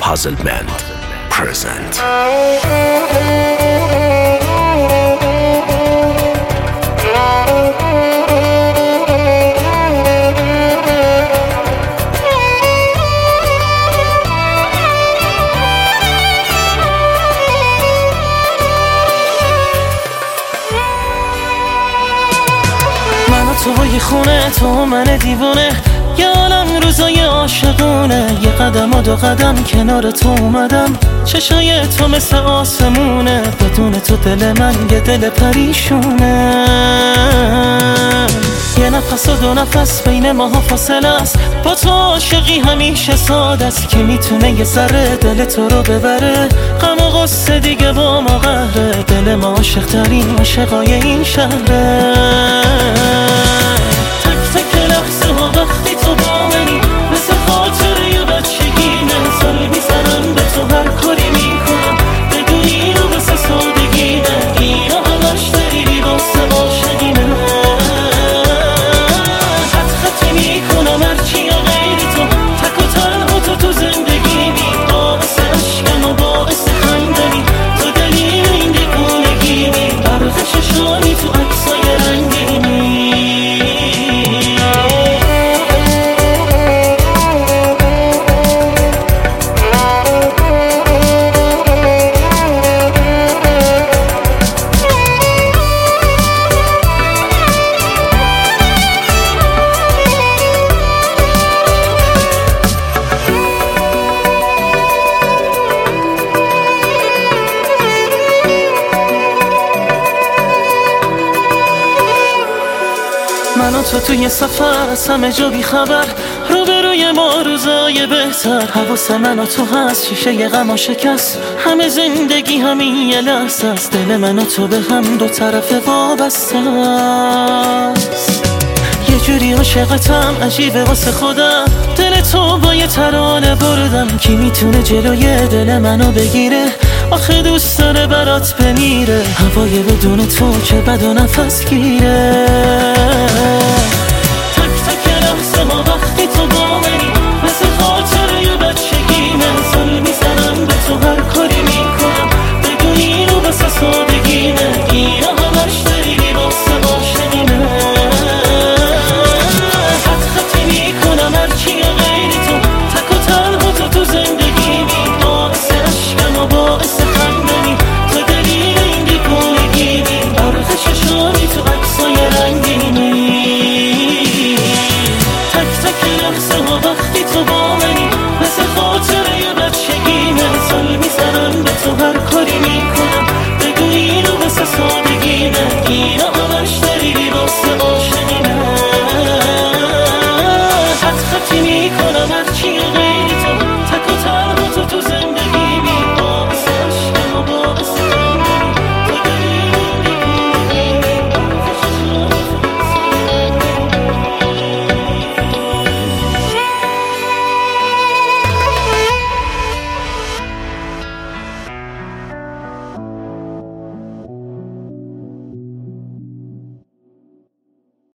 Puzzlement present. توی خونه تو من دیوونه، یه عالم روزای عاشقونه، یه قدم و دو قدم کنار تو اومدم، چشای تو مثل آسمونه، بدون تو دل من یه دل پریشونه. یه نفس و دو نفس بین ماها فاصله است، با تو عاشقی همیشه ساده است، که میتونه یه ذره دل تو رو ببره، غم و غصه دیگه با ما قهره، دل ما عاشق ترین عاشقای این شهره. وقتی تو با منی مثل خاطره بچگینه، سال میزنم به تو هر کاری میکنم، بدون اینو مثل سادگینه، اینو همش دلیلی واسه عاشقینه. خط خطی میکنم هرچی یا غیری تو، تک و تنها تو زندگیمی، باعث عشقم و باعث خندمی، تو دلیل این دیوونگیمی، برق چشانی تو عکسای رنگینی. من و تو توی سفر از همه جا بی خبر، روبروی ما روزای بهتر، حواس من و تو هست، شیشه ی غم شکست، همه زندگی همین یه لحظه است، دل من و تو به هم دو طرف وابسته است. یه جوری عاشقتم عجیبه واسه خودم، دل تو با یه ترانه بردم، کی میتونه جلوی دل منو بگیره، آخه دوست داره برات بمیره، هوای بدون تو که بد و نفس گیره.